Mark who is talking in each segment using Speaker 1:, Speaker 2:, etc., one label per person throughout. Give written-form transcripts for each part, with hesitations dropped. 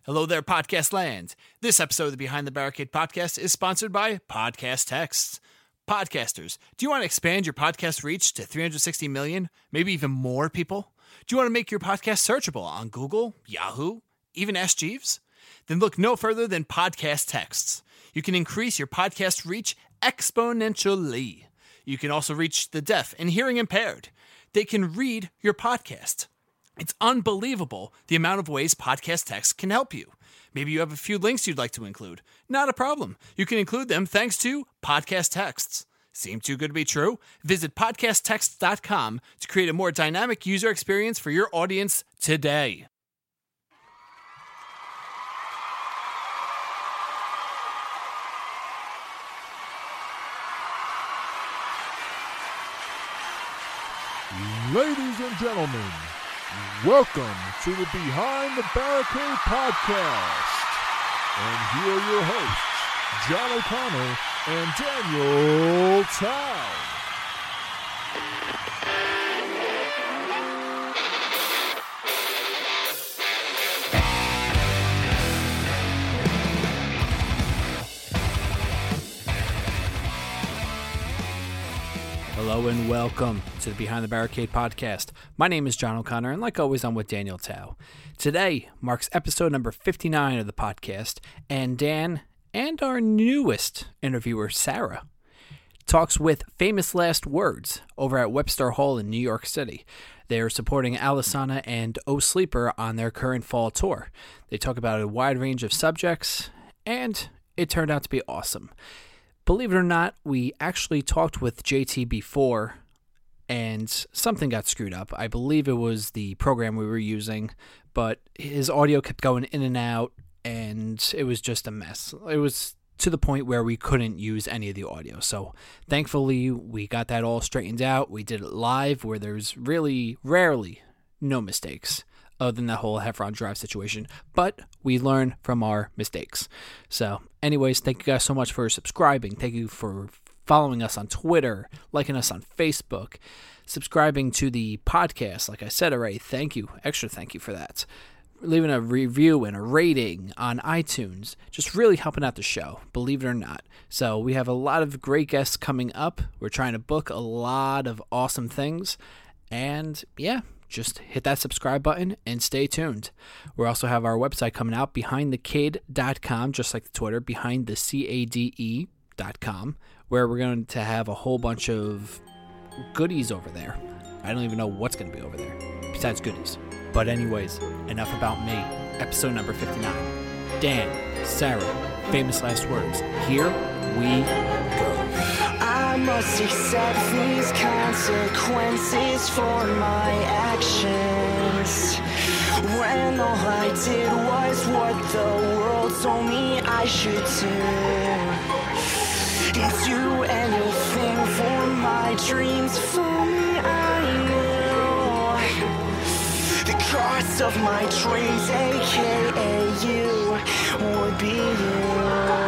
Speaker 1: Hello there, podcast land. This episode of the Behind the Barricade podcast is sponsored by Podcast Texts. Podcasters, do you want to expand your podcast reach to 360 million, maybe even more people? Do you want to make your podcast searchable on Google, Yahoo, even Ask Jeeves? Then look no further than Podcast Texts. You can increase your podcast reach exponentially. You can also reach the deaf and hearing impaired. They can read your podcast. It's unbelievable the amount of ways Podcast Text can help you. Maybe you have a few links you'd like to include. Not a problem. You can include them thanks to Podcast Texts. Seem too good to be true? Visit podcasttexts.com to create a more dynamic user experience for your audience today.
Speaker 2: Ladies and gentlemen, welcome to the Behind the Barricade podcast. And here are your hosts, John O'Connor and Daniel Tao.
Speaker 1: Hello and welcome to the Behind the Barricade podcast. My name is John O'Connor, and like always, I'm with Daniel Tao. Today marks episode number 59 of the podcast, and Dan and our newest interviewer, Sarah, talks with Famous Last Words over at Webster Hall in New York City. They are supporting Alesana and O Sleeper on their current fall tour. They talk about a wide range of subjects, and it turned out to be awesome. Believe it or not, we actually talked with JT before, and something got screwed up. I believe it was the program we were using, but his audio kept going in and out, and it was just a mess. It was to the point where we couldn't use any of the audio. So thankfully, we got that all straightened out. We did it live, where there's really rarely no mistakes, other than that whole Heffron Drive situation, but we learn from our mistakes. So anyways, thank you guys so much for subscribing. Thank you for following us on Twitter, liking us on Facebook, subscribing to the podcast. Like I said already, thank you. Extra thank you for that. Leaving a review and a rating on iTunes, just really helping out the show, believe it or not. So we have a lot of great guests coming up. We're trying to book a lot of awesome things. And yeah, just hit that subscribe button and stay tuned. We also have our website coming out, behindthecade.com, just like the Twitter, behindthecade.com, where we're going to have a whole bunch of goodies over there. I don't even know what's going to be over there besides goodies. But anyways, enough about me. Episode number 59. Dan, Sarah, Famous Last Words. Here we go.
Speaker 3: I must accept these consequences for my actions, when all I did was what the world told me I should do anything for my dreams. For me, I knew the cost of my dreams, aka you, would be you.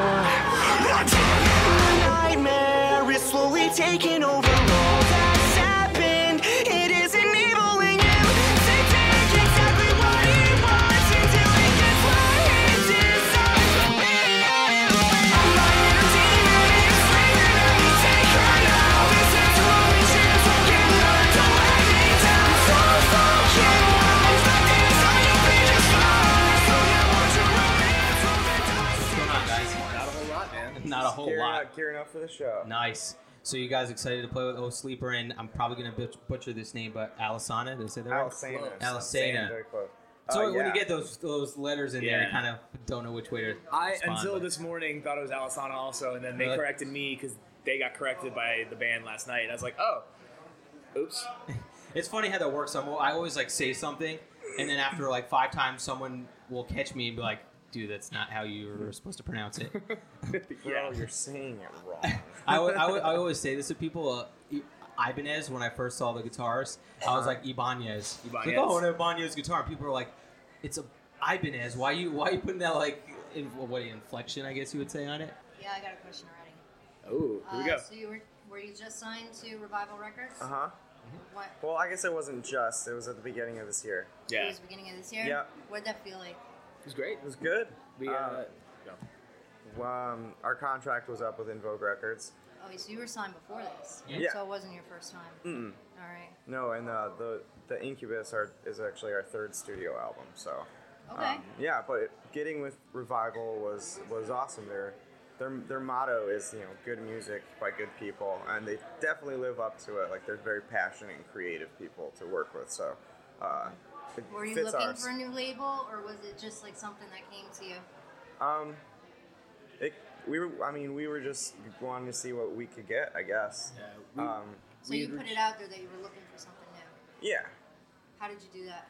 Speaker 3: Nightmare is slowly taking over all that's happened. It is enabling you to take exactly what he wants until he gets what he deserves. I'm not your demon, it's screaming at me, take her now. This is the only chance I'll give her, don't let me down. So fucking wild, but this on your page is fine. So now won't you run it from the dust?
Speaker 4: What's going on, guys?
Speaker 5: Not a whole lot, man.
Speaker 4: Not a whole lot.
Speaker 5: Gearing up for the show.
Speaker 4: Nice. So you guys excited to play with O Sleeper, and I'm probably going to butcher this name, but Alesana, did I say that right? Alesana.
Speaker 5: Very close.
Speaker 4: So when
Speaker 5: yeah.
Speaker 4: you get those letters in there, you kind of don't know which way to respond.
Speaker 5: Until this morning, thought it was Alesana also, and then they
Speaker 4: Really?
Speaker 5: corrected me because they got corrected by the band last night. And I was like, oh, oops.
Speaker 4: It's funny how that works. I always like say something, and then after like 5 times, someone will catch me and be like, dude, that's not how you were supposed to pronounce it.
Speaker 5: Bro, you're saying it wrong.
Speaker 4: I always say this to people. Ibanez, when I first saw the guitars, I was like, Ibanez. Like, oh, an Ibanez guitar. And people are like, it's a Ibanez. Why you putting that like inflection, I guess you would say, on it?
Speaker 6: Yeah, I got a question already.
Speaker 5: Oh, here we go.
Speaker 6: So were you just signed to Revival Records?
Speaker 7: Uh-huh.
Speaker 6: What?
Speaker 7: Well, I guess it wasn't just. It was at the beginning of this year.
Speaker 6: It was beginning of this year?
Speaker 7: Yeah.
Speaker 6: What'd that feel like?
Speaker 5: was great.
Speaker 7: It was good.
Speaker 5: We
Speaker 7: Our contract was up with In Vogue Records.
Speaker 6: Oh, so you were signed before this?
Speaker 7: Yeah.
Speaker 6: So it wasn't your first time?
Speaker 7: Mm-mm.
Speaker 6: All right.
Speaker 7: No, and the Incubus is actually our third studio album. So.
Speaker 6: Okay.
Speaker 7: Yeah, but getting with Revival was awesome. Their motto is, you know, good music by good people, and they definitely live up to it. Like, they're very passionate and creative people to work with. So. It
Speaker 6: Were you
Speaker 7: fits
Speaker 6: looking
Speaker 7: ours.
Speaker 6: for a new label, or was it just like something that came to you?
Speaker 7: We were just wanting to see what we could get, I guess.
Speaker 5: Yeah,
Speaker 6: So you put it out there that you were looking for something new.
Speaker 7: Yeah.
Speaker 6: How did you do that?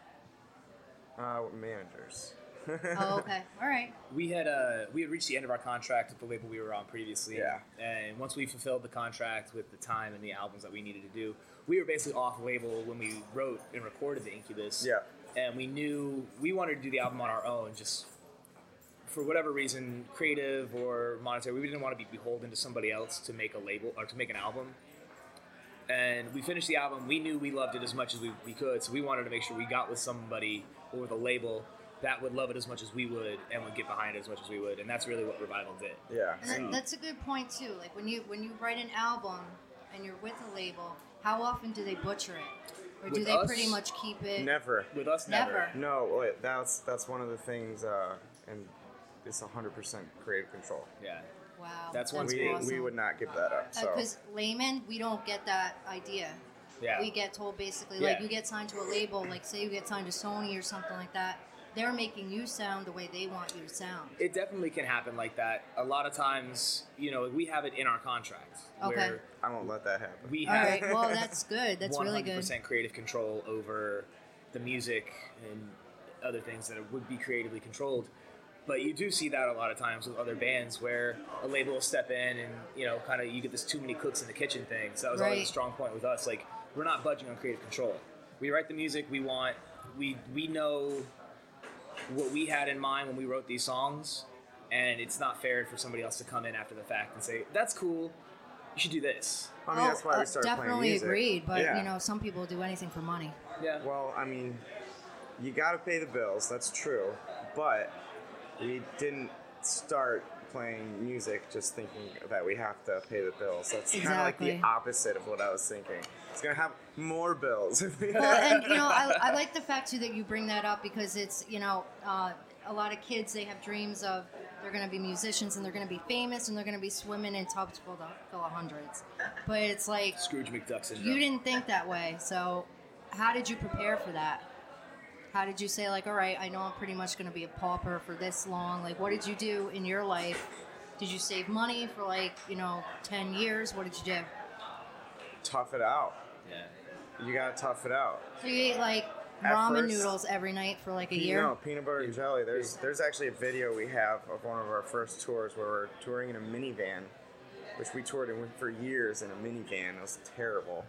Speaker 7: Managers.
Speaker 6: Oh, okay. All right.
Speaker 5: we had reached the end of our contract with the label we were on previously.
Speaker 7: Yeah.
Speaker 5: And once we fulfilled the contract with the time and the albums that we needed to do, we were basically off label when we wrote and recorded the Incubus.
Speaker 7: Yeah.
Speaker 5: And we knew we wanted to do the album on our own, just for whatever reason, creative or monetary. We didn't want to be beholden to somebody else to make a label or to make an album. And we finished the album. We knew we loved it as much as we could, so we wanted to make sure we got with somebody or with a label that would love it as much as we would and would get behind it as much as we would. And that's really what Revival did.
Speaker 7: Yeah.
Speaker 6: And that's a good point too. Like when you write an album and you're with a label, how often do they butcher it, or do
Speaker 5: With
Speaker 6: they
Speaker 5: us,
Speaker 6: pretty much keep it?
Speaker 7: Never.
Speaker 5: With us,
Speaker 6: Never.
Speaker 7: No, wait, that's one of the things, and it's 100% creative control.
Speaker 5: Yeah.
Speaker 6: Wow.
Speaker 5: That's one
Speaker 7: We
Speaker 6: awesome.
Speaker 7: would not give that up. So.
Speaker 6: Because laymen, we don't get that idea.
Speaker 5: Yeah.
Speaker 6: We get told basically, like,
Speaker 5: Yeah.
Speaker 6: you get signed to a label, like, say you get signed to Sony or something like that, they're making you sound the way they want you to sound.
Speaker 5: It definitely can happen like that. A lot of times, you know, we have it in our contract.
Speaker 6: Okay.
Speaker 5: Where
Speaker 7: I won't let that happen.
Speaker 5: we
Speaker 6: All
Speaker 5: have
Speaker 6: right, well, that's good. That's really good.
Speaker 5: 100% creative control over the music and other things that would be creatively controlled. But you do see that a lot of times with other bands where a label will step in and, you know, kind of you get this too many cooks in the kitchen thing. So that was always a
Speaker 6: Right.
Speaker 5: strong point with us. Like, we're not budging on creative control. We write the music we want. We know what we had in mind when we wrote these songs, and it's not fair for somebody else to come in after the fact and say, that's cool, you should do this.
Speaker 7: I mean, that's why we started playing
Speaker 6: definitely
Speaker 7: music.
Speaker 6: agreed, but,
Speaker 7: Yeah.
Speaker 6: you know, some people do anything for money.
Speaker 5: Yeah.
Speaker 7: Well, I mean, you got to pay the bills. That's true. But we didn't start playing music just thinking that we have to pay the bills. That's kind of like the
Speaker 6: Exactly.
Speaker 7: opposite of what I was thinking. It's going to have more bills.
Speaker 6: Well, and, you know, I like the fact, too, that you bring that up because it's, you know, a lot of kids, they have dreams of they're going to be musicians and they're going to be famous and they're going to be swimming in tubs full of hundreds. But it's like,
Speaker 5: Scrooge McDuck syndrome.
Speaker 6: you didn't think that way. So how did you prepare for that? How did you say, like, all right, I know I'm pretty much going to be a pauper for this long. Like, what did you do in your life? Did you save money for, like, you know, 10 years? What did you do?
Speaker 7: Tough it out.
Speaker 5: Yeah.
Speaker 7: You got to tough it out.
Speaker 6: So you ate, like,
Speaker 7: At
Speaker 6: ramen
Speaker 7: first-
Speaker 6: noodles every night for, like, a year?
Speaker 7: No, peanut butter and jelly. There's actually a video we have of one of our first tours where we're touring in a minivan, which we toured in for years in a minivan. It was terrible.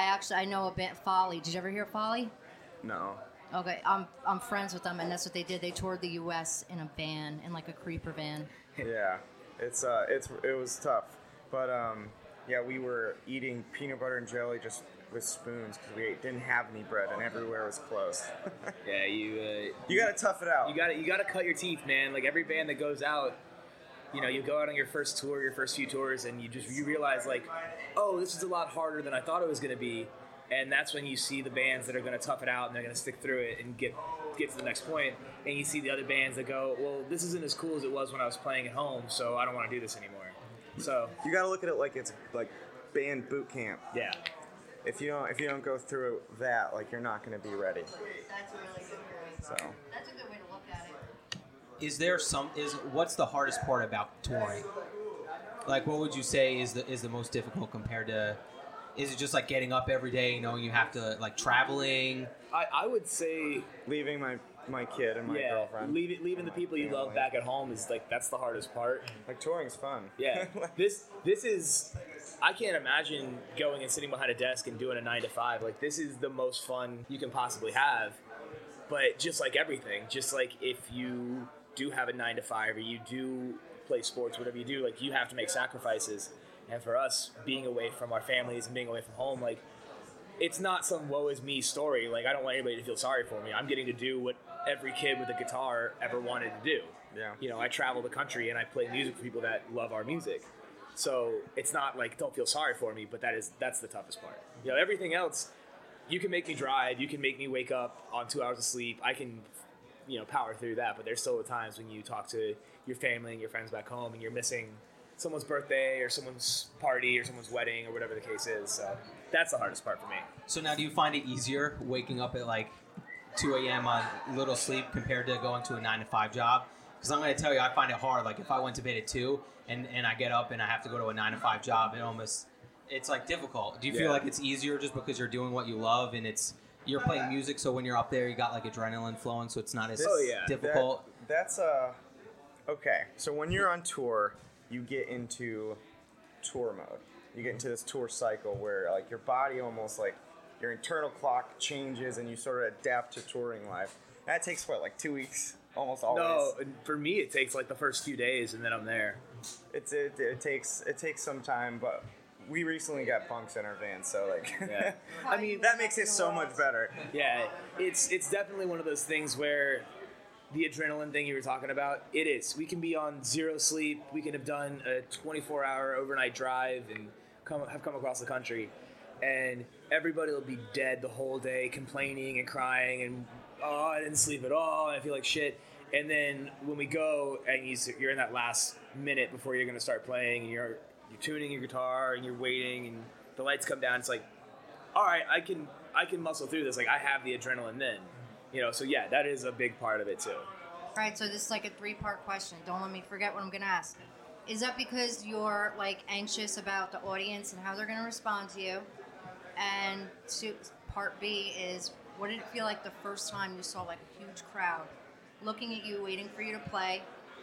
Speaker 6: I know a band, Folly. Did you ever hear Folly?
Speaker 7: No.
Speaker 6: Okay, I'm friends with them, and that's what they did. They toured the U.S. in a van, in like a creeper van.
Speaker 7: Yeah, it was tough, but yeah, we were eating peanut butter and jelly just with spoons because we didn't have any bread and everywhere was closed.
Speaker 5: Yeah, you
Speaker 7: You got to tough it out.
Speaker 5: you got to cut your teeth, man. Like every band that goes out, you know, you go out on your first tour, your first few tours, and you realize like, oh, this is a lot harder than I thought it was going to be. And that's when you see the bands that are going to tough it out and they're going to stick through it and get to the next point. And you see the other bands that go, well, this isn't as cool as it was when I was playing at home, so I don't want to do this anymore. So
Speaker 7: You got to look at it like it's like band boot camp.
Speaker 5: yeah,
Speaker 7: If you don't go through that, like you're not going to be ready.
Speaker 6: That's a really good point.
Speaker 7: So
Speaker 6: That's a good way to look at it.
Speaker 4: What's the hardest part about touring? Like, what would you say is the most difficult compared to? Is it just like getting up every day, knowing you have to like traveling?
Speaker 5: I would say
Speaker 7: leaving my kid and my
Speaker 5: yeah,
Speaker 7: girlfriend.
Speaker 5: leaving the people you love back at home is like that's the hardest part.
Speaker 7: Like touring's fun.
Speaker 5: Yeah, this is. I can't imagine going and sitting behind a desk and doing a 9 to 5. Like this is the most fun you can possibly have. But just like everything, just like if you do have a 9 to 5 or you do play sports, whatever you do, like you have to make sacrifices. And for us, being away from our families and being away from home, like it's not some woe is me story. Like I don't want anybody to feel sorry for me. I'm getting to do what every kid with a guitar ever wanted to do.
Speaker 7: Yeah.
Speaker 5: You know, I travel the country and I play music for people that love our music. So it's not like, don't feel sorry for me, but that's the toughest part. You know, everything else, you can make me drive, you can make me wake up on 2 hours of sleep. I can, you know, power through that. But there's still times when you talk to your family and your friends back home and you're missing someone's birthday or someone's party or someone's wedding or whatever the case is. So that's the hardest part for me.
Speaker 4: So now do you find it easier waking up at like 2 a.m. on little sleep compared to going to a 9-to-5 job? Because I'm going to tell you, I find it hard. Like if I went to bed at 2 and I get up and I have to go to a 9-to-5 job, it's like difficult. Do you feel like it's easier just because you're doing what you love and you're playing music, so when you're up there you got like adrenaline flowing, so it's not as difficult?
Speaker 7: That's okay. So when you're on tour, you get into tour mode. You get into this tour cycle where like your body almost like your internal clock changes and you sort of adapt to touring life. That takes what, like 2 weeks? Almost always.
Speaker 5: No, for me it takes like the first few days and then I'm there.
Speaker 7: It takes some time, but we recently got bunks in our van, so like
Speaker 5: Yeah.
Speaker 7: I mean that makes it so much better.
Speaker 5: Yeah, it's definitely one of those things where the adrenaline thing you were talking about, it is. We can be on zero sleep. We can have done a 24-hour overnight drive and have come across the country, and everybody will be dead the whole day, complaining and crying and, oh, I didn't sleep at all, and I feel like shit. And then when we go and you're in that last minute before you're going to start playing, and you're tuning your guitar and you're waiting and the lights come down, it's like, all right, I can muscle through this. Like I have the adrenaline then, you know. So yeah, that is a big part of it too.
Speaker 6: All right, so this is like a 3-part question. Don't let me forget what I'm going to ask. Is that because you're like anxious about the audience and how they're going to respond to you? And part B is, what did it feel like the first time you saw like a huge crowd looking at you, waiting for you to play?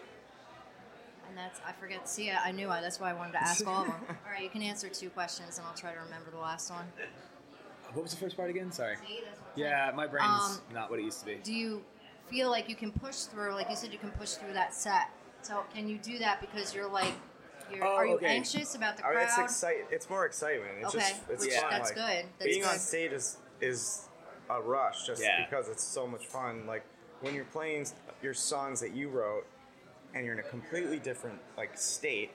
Speaker 6: And that's why I wanted to ask all of them. All right, you can answer 2 questions and I'll try to remember the last one.
Speaker 5: What was the first part again? Sorry.
Speaker 6: See, that's what I'm
Speaker 5: Yeah, my brain's not what it used to be.
Speaker 6: Do you feel like you can push through, like you said, you can push through that set? So can you do that because you're like, are you anxious about the crowd?
Speaker 7: It's more excitement. It's
Speaker 6: okay,
Speaker 7: it's
Speaker 6: which
Speaker 7: fun.
Speaker 6: that's
Speaker 7: like,
Speaker 6: good. That's
Speaker 7: being
Speaker 6: good.
Speaker 7: on stage is a rush just because it's so much fun. Like when you're playing your songs that you wrote and you're in a completely different like state,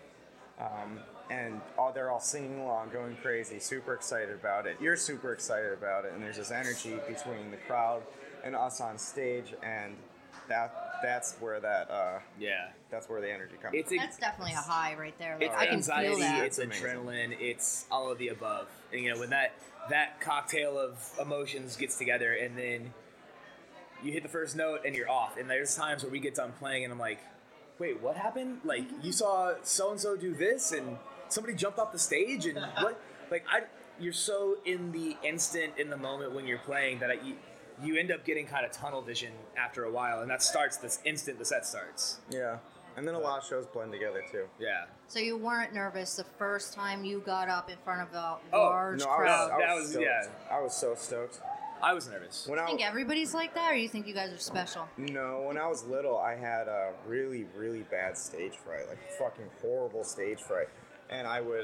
Speaker 7: and they're all singing along, going crazy, super excited about it. You're super excited about it, and there's this energy between the crowd and us on stage, and that's where that's where the energy comes from.
Speaker 6: That's definitely a high right there. Like,
Speaker 5: It's
Speaker 6: I can
Speaker 5: anxiety,
Speaker 6: feel that.
Speaker 5: it's adrenaline, it's all of the above. And, you know, when that cocktail of emotions gets together, and then you hit the first note and you're off. And there's times where we get done playing and I'm like, wait, what happened? Like, you saw so-and-so do this and somebody jumped off the stage and what? Like, you're so in the instant, in the moment when you're playing that you end up getting kind of tunnel vision after a while, and that starts this instant the set starts.
Speaker 7: Yeah. And then a lot of shows blend together too.
Speaker 5: Yeah.
Speaker 6: So you weren't nervous the first time you got up in front of a large crowd?
Speaker 7: I was so stoked.
Speaker 5: I was nervous.
Speaker 6: Do you think everybody's like that, or you think you guys are special?
Speaker 7: No, when I was little, I had a really, really bad stage fright, like fucking horrible stage fright. And I would,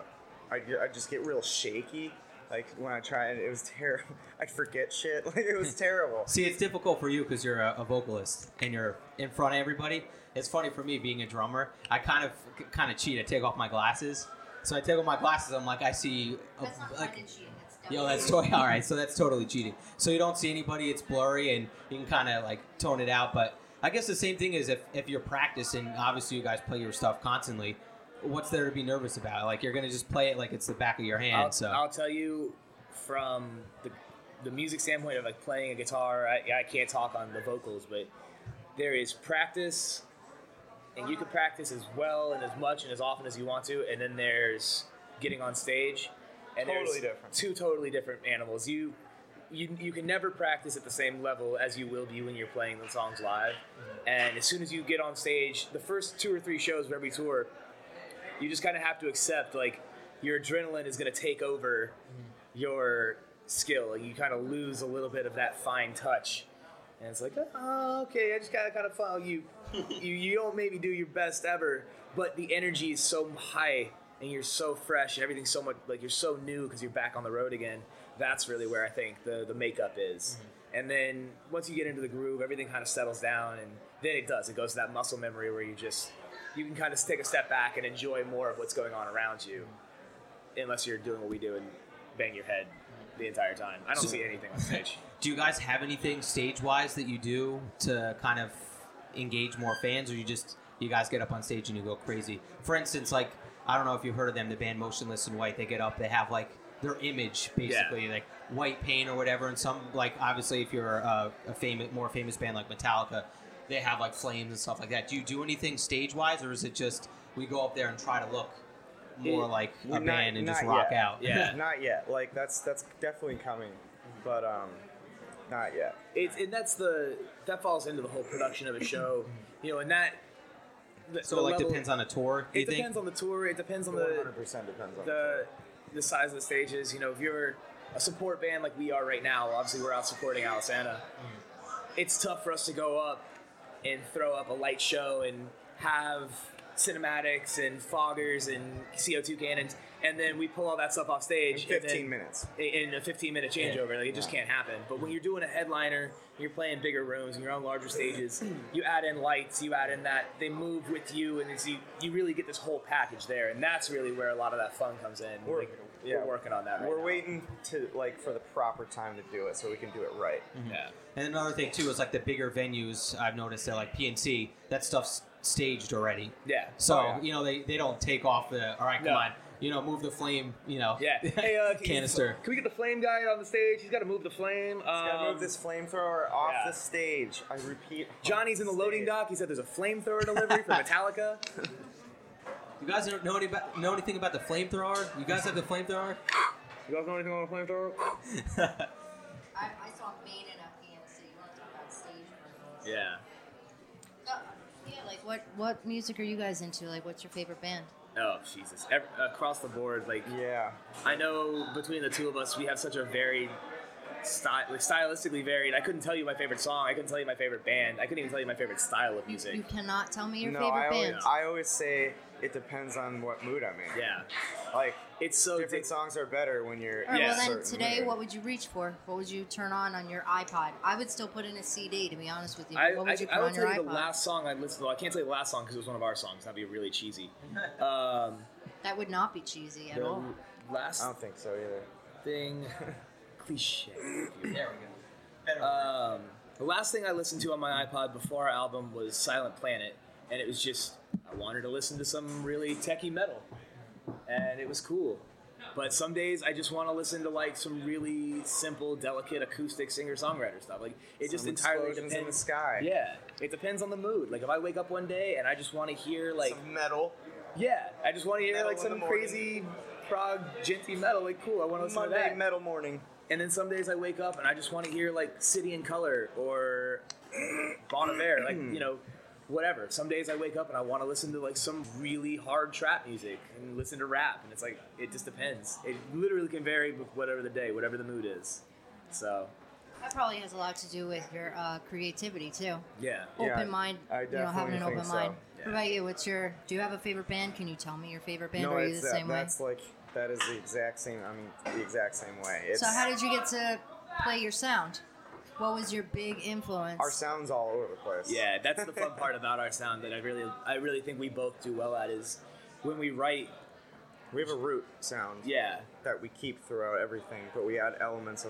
Speaker 7: I'd just get real shaky. Like when I tried, it was terrible. I'd forget shit. Like it was terrible.
Speaker 4: See, it's difficult for you because you're a vocalist and you're in front of everybody. It's funny for me being a drummer. I kind of cheat. I take off my glasses. So I take off my glasses. I'm like, I see.
Speaker 6: That's not fun and cheating.
Speaker 4: That's totally all right. So that's totally cheating. So you don't see anybody. It's blurry, and you can kind of like tone it out. But I guess the same thing is if you're practicing. Obviously, you guys play your stuff constantly. What's there to be nervous about? Like you're gonna just play it like it's the back of your hand.
Speaker 5: I'll tell you from the music standpoint of like playing a guitar. I can't talk on the vocals, but there is practice, and you can practice as well and as much and as often as you want to. And then there's getting on stage, and
Speaker 7: Totally
Speaker 5: there's
Speaker 7: different.
Speaker 5: 2 totally different animals. You can never practice at the same level as you will be when you're playing the songs live. And as soon as you get on stage, the first 2 or 3 shows of every tour, you just kind of have to accept, like, your adrenaline is going to take over your skill. Like, you kind of lose a little bit of that fine touch. And it's like, oh, okay, I just got to kind of follow you. You don't maybe do your best ever, but the energy is so high, and you're so fresh, and everything's so much, like, you're so new because you're back on the road again. That's really where I think the makeup is. And then once you get into the groove, everything kind of settles down, and then it goes to that muscle memory where you can kind of take a step back and enjoy more of what's going on around you, unless you're doing what we do and bang your head the entire time. I don't see anything on stage.
Speaker 4: Do you guys have anything stage-wise that you do to kind of engage more fans, or you guys get up on stage and you go crazy? For instance, like, I don't know if you've heard of them, the band Motionless in White. They get up, they have like their image basically, like white paint or whatever. And some, like, obviously if you're a more famous band like Metallica, they have like flames and stuff like that. Do you do anything stage-wise, or is it just we go up there and try to look more like a band and just rock out?
Speaker 5: Yeah.
Speaker 7: Not yet. Like that's definitely coming, but not yet.
Speaker 5: That falls into the whole production of a show, and that.
Speaker 4: So it depends on the tour.
Speaker 5: It depends on the tour. It depends on
Speaker 7: 100% depends on
Speaker 5: the size of the stages. If you're a support band like we are right now, obviously we're out supporting Alisana. It's tough for us to go up and throw up a light show and have cinematics and foggers and CO2 cannons, and then we pull all that stuff off stage
Speaker 7: in 15 minutes.
Speaker 5: In a 15-minute changeover. Like, it just can't happen. But when you're doing a headliner, you're playing bigger rooms, and you're on larger stages, you add in lights, you add in that they move with you, and you really get this whole package there, and that's really where a lot of that fun comes in. We're working on that right
Speaker 7: We're
Speaker 5: now.
Speaker 7: waiting to for the proper time to do it so we can do it right.
Speaker 4: Mm-hmm. Yeah. And another thing too is like the bigger venues. I've noticed that like PNC, that stuff's staged already.
Speaker 5: Yeah.
Speaker 4: So they don't take off the all right, come on, move the flame.
Speaker 5: Yeah. Hey,
Speaker 4: canister.
Speaker 5: Can we get the flame guy on the stage? He's got to move the flame.
Speaker 7: He's got to move this flamethrower off the stage. I repeat.
Speaker 5: Johnny's in the loading dock. He said there's a flamethrower delivery for Metallica.
Speaker 4: You guys know anything about the flamethrower? You guys have the flamethrower?
Speaker 5: You guys know anything about the flamethrower?
Speaker 6: I saw Maiden at PNC. You want to talk about stage versions?
Speaker 5: Yeah.
Speaker 6: Like what music are you guys into? Like, what's your favorite band?
Speaker 5: Oh, Jesus. Across the board, like...
Speaker 7: Yeah.
Speaker 5: I know between the two of us, we have such a varied... stylistically varied. I couldn't tell you my favorite song. I couldn't tell you my favorite band. I couldn't even tell you my favorite style of music.
Speaker 6: You cannot tell me your favorite band.
Speaker 7: I always say it depends on what mood I'm in.
Speaker 5: Yeah.
Speaker 7: Like,
Speaker 5: it's so
Speaker 7: different songs are better when you're
Speaker 6: All right,
Speaker 7: in a
Speaker 6: well then
Speaker 7: certain
Speaker 6: today,
Speaker 7: mood.
Speaker 6: what would you reach for? What would you turn on your iPod? I would still put in a CD, to be honest with you. What would you put
Speaker 5: I would
Speaker 6: on your
Speaker 5: tell you
Speaker 6: iPod?
Speaker 5: the last song I listened to. I can't tell you the last song because it was one of our songs. That'd be really cheesy.
Speaker 6: That would not be cheesy at all.
Speaker 5: Last
Speaker 7: I don't think so either.
Speaker 5: thing... Cliche.
Speaker 4: There we go.
Speaker 5: The last thing I listened to on my iPod before our album was Silent Planet, and it was just, I wanted to listen to some really techie metal, and it was cool. But some days I just want to listen to like some really simple, delicate acoustic singer-songwriter stuff. Like, it just entirely
Speaker 7: explosions
Speaker 5: depends.
Speaker 7: in the sky.
Speaker 5: Yeah, it depends on the mood. Like, if I wake up one day and I just want to hear like
Speaker 7: Some metal.
Speaker 5: yeah, I just want to hear
Speaker 7: Metal
Speaker 5: like
Speaker 7: in the
Speaker 5: some
Speaker 7: morning.
Speaker 5: crazy prog genty metal. Like, cool, I want to listen to
Speaker 7: Monday
Speaker 5: that.
Speaker 7: metal morning.
Speaker 5: And then some days I wake up and I just want to hear like City in Color or Bon Iver, like, whatever. Some days I wake up and I want to listen to like some really hard trap music and listen to rap, and it's like, it just depends. It literally can vary with whatever the day, whatever the mood is. So
Speaker 6: That probably has a lot to do with your creativity too.
Speaker 5: yeah.
Speaker 6: Open mind,
Speaker 7: I
Speaker 6: having an
Speaker 7: definitely
Speaker 6: open
Speaker 7: think so.
Speaker 6: mind.
Speaker 5: Yeah.
Speaker 6: What about you? Do you have a favorite band? Can you tell me your favorite band?
Speaker 7: No,
Speaker 6: or are you
Speaker 7: it's
Speaker 6: the same way?
Speaker 7: that's like that is the exact same. I mean, the exact same way. It's,
Speaker 6: So how did you get to play your sound? What was your big influence?
Speaker 7: our sound's all over the place.
Speaker 5: Yeah, that's the fun part about our sound that I really think we both do well at is when we write.
Speaker 7: We have a root sound.
Speaker 5: Yeah.
Speaker 7: That we keep throughout everything, but we add elements of,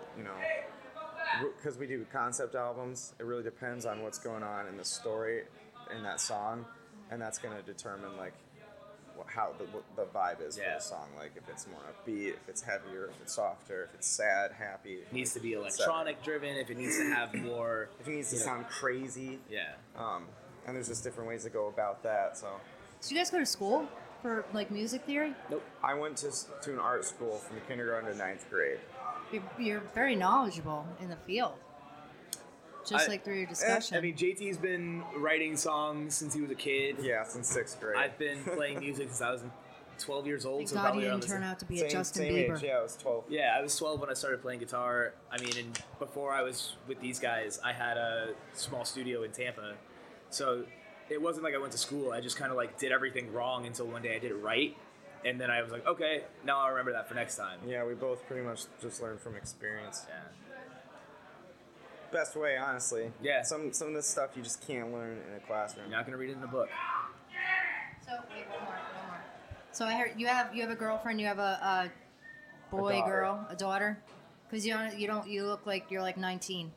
Speaker 7: because we do concept albums. It really depends on what's going on in the story in that song, and that's going to determine like how the vibe is for
Speaker 5: Yeah.
Speaker 7: the song. Like if it's more upbeat, if it's heavier, if it's softer, if it's sad, happy.
Speaker 5: It needs to be electronic driven, if it needs to have more.
Speaker 7: If it needs to sound crazy.
Speaker 5: Yeah.
Speaker 7: And there's just different ways to go about that. So
Speaker 6: So you guys go to school for like music theory?
Speaker 5: Nope.
Speaker 7: I went to an art school from kindergarten to 9th grade.
Speaker 6: You're very knowledgeable in the field. Just like through your discussion.
Speaker 5: I mean, JT's been writing songs since he was a kid.
Speaker 7: Yeah, since 6th grade.
Speaker 5: I've been playing music since I was 12 years old.
Speaker 6: Thank
Speaker 5: so
Speaker 6: God
Speaker 5: probably
Speaker 6: you
Speaker 5: around
Speaker 6: didn't
Speaker 5: the
Speaker 6: turn
Speaker 5: same-
Speaker 6: out to be a Justin
Speaker 7: same
Speaker 6: Bieber.
Speaker 7: age. Yeah, I was 12.
Speaker 5: Yeah, I was 12 when I started playing guitar. I mean, and before I was with these guys, I had a small studio in Tampa. So it wasn't like I went to school. I just kind of like did everything wrong until one day I did it right. And then I was like, okay, now I'll remember that for next time.
Speaker 7: Yeah, we both pretty much just learned from experience.
Speaker 5: Yeah.
Speaker 7: best way, honestly.
Speaker 5: Yeah.
Speaker 7: Some of this stuff you just can't learn in a classroom.
Speaker 5: You're not gonna read it in a book.
Speaker 6: So wait, one more. So I heard you have a girlfriend. You have a boy,
Speaker 7: daughter.
Speaker 6: girl, a daughter. Because you look like you're like 19.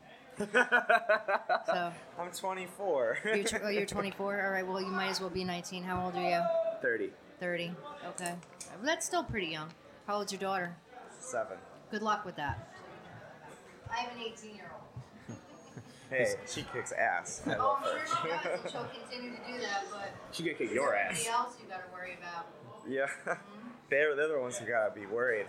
Speaker 6: So
Speaker 7: I'm 24.
Speaker 6: you're 24. All right. Well, you might as well be 19. How old are you?
Speaker 5: 30.
Speaker 6: 30. Okay. Well, that's still pretty young. How old's your daughter?
Speaker 7: 7.
Speaker 6: Good luck with that. I have an 18-year-old.
Speaker 7: Hey, she kicks ass. I
Speaker 6: Oh,
Speaker 7: love
Speaker 6: I'm sure
Speaker 7: her.
Speaker 6: she does, and she'll continue to do that. But
Speaker 5: She gonna kick your ass.
Speaker 6: somebody else you got to worry about.
Speaker 7: Yeah. They're the ones who gotta be worried.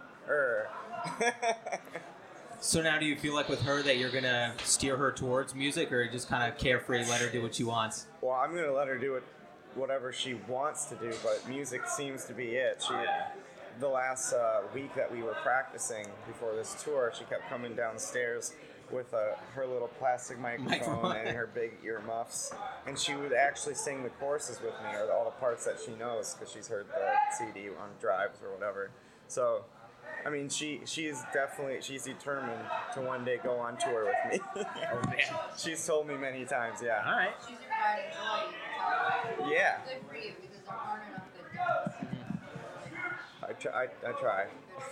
Speaker 4: So now, do you feel like with her that you're gonna steer her towards music, or just kind of carefree, let her do what she wants?
Speaker 7: Well, I'm gonna let her do whatever she wants to do, but music seems to be it. The last week that we were practicing before this tour, she kept coming downstairs with her little plastic microphone and her big earmuffs, and she would actually sing the choruses with me, or all the parts that she knows, because she's heard the CD on drives or whatever. So, I mean, she's determined to one day go on tour with me.
Speaker 5: Oh man.
Speaker 7: She's told me many times, yeah.
Speaker 5: All right.
Speaker 6: She's your pride and joy.
Speaker 7: Yeah.
Speaker 6: Good for you, because there aren't enough good dads.
Speaker 7: I try.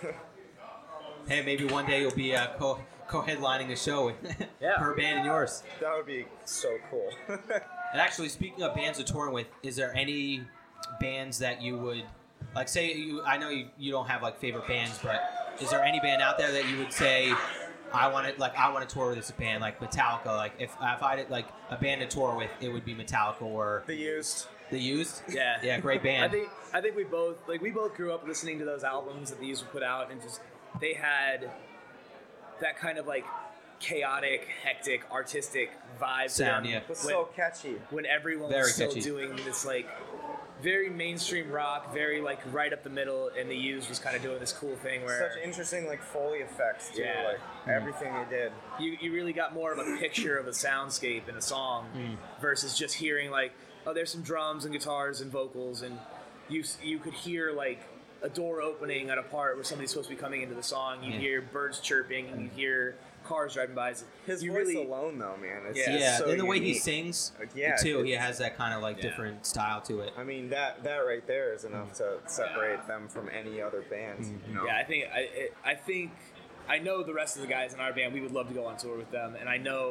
Speaker 4: Hey, maybe one day you'll be co-headlining a show with
Speaker 5: Yeah.
Speaker 4: her band and yours.
Speaker 7: That would be so cool.
Speaker 4: And actually, speaking of bands to touring with, is there any bands that you would like? Say, I know you don't have like favorite bands, but is there any band out there that you would say, I want to tour with this band, like Metallica? Like if I did like a band to tour with, it would be Metallica or
Speaker 7: The Used.
Speaker 4: The Used.
Speaker 5: Yeah.
Speaker 4: Yeah, great band.
Speaker 5: I think we both grew up listening to those albums that the Used would put out, and just they had that kind of like chaotic, hectic, artistic vibe
Speaker 4: Sound,
Speaker 5: to them.
Speaker 4: yeah.
Speaker 7: It was so catchy.
Speaker 5: When everyone
Speaker 4: Very
Speaker 5: was still
Speaker 4: catchy.
Speaker 5: doing this like very mainstream rock, very like right up the middle, and the Used was kind of doing this cool thing where
Speaker 7: Such interesting like Foley effects too.
Speaker 5: Yeah.
Speaker 7: Like everything they did.
Speaker 5: you really got more of a picture of a soundscape in a song versus just hearing like, oh, there's some drums and guitars and vocals, and you could hear like a door opening at a part where somebody's supposed to be coming into the song. You hear birds chirping, and you hear cars driving by.
Speaker 7: His
Speaker 5: you
Speaker 7: voice
Speaker 5: really,
Speaker 7: alone, though, man. It's
Speaker 5: Yeah.
Speaker 7: just
Speaker 4: yeah,
Speaker 7: so
Speaker 4: and the way he
Speaker 7: unique.
Speaker 4: sings
Speaker 7: Yeah,
Speaker 4: too, he
Speaker 7: it's-
Speaker 4: has that kind of like different style to it.
Speaker 7: I mean, that right there is enough to separate them from any other band. You know?
Speaker 5: Yeah, I think I know the rest of the guys in our band. We would love to go on tour with them, and I know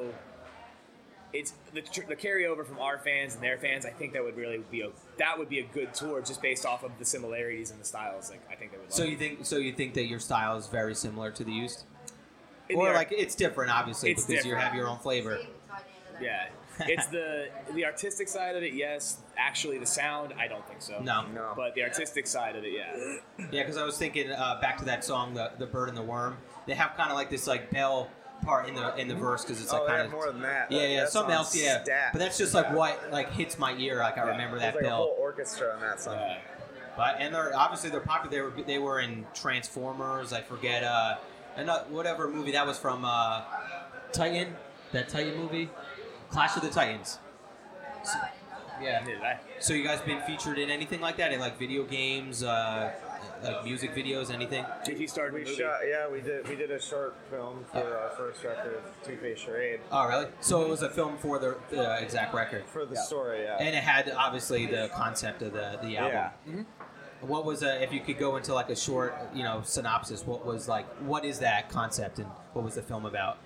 Speaker 5: it's the carryover from our fans and their fans. I think that would really be a good tour just based off of the similarities in the styles. Like I think they would.
Speaker 4: So
Speaker 5: love
Speaker 4: you think that your style is very similar to the Used,
Speaker 5: it.
Speaker 4: or
Speaker 5: Yeah.
Speaker 4: like it's different, obviously,
Speaker 5: It's
Speaker 4: because you
Speaker 5: different.
Speaker 4: have your own flavor.
Speaker 6: David tied into that.
Speaker 5: Yeah, it's the artistic side of it. Yes, actually, the sound, I don't think so.
Speaker 4: No.
Speaker 5: But the artistic side of it, yeah.
Speaker 4: Yeah, because I was thinking back to that song, the Bird and the Worm. They have kind of like this like bell part in the verse because it's like
Speaker 7: Oh, they
Speaker 4: kind
Speaker 7: have
Speaker 4: of
Speaker 7: more than that.
Speaker 4: Yeah,
Speaker 7: That
Speaker 4: something else,
Speaker 7: song's
Speaker 4: yeah.
Speaker 7: stacked.
Speaker 4: But that's just like what like hits my ear. Like I remember that
Speaker 7: There's like a
Speaker 4: bell.
Speaker 7: whole orchestra on that song.
Speaker 4: But and they're popular. They were in Transformers. I forget whatever movie that was from. Titan, that Titan movie, Clash of the Titans.
Speaker 6: Wow, I didn't know that.
Speaker 4: Yeah.
Speaker 5: Neither did I.
Speaker 4: So you guys been featured in anything like that? In like video games, like music videos, anything?
Speaker 5: JT started
Speaker 7: We
Speaker 5: a movie.
Speaker 7: shot, yeah, we did a short film for our first record, Two-Face Charade,
Speaker 4: Oh, really? So it was a film for the exact record,
Speaker 7: for the story, yeah.
Speaker 4: and it had obviously the concept of the album.
Speaker 7: Yeah.
Speaker 4: What was if you could go into like a short, synopsis? What is that concept, and what was the film about?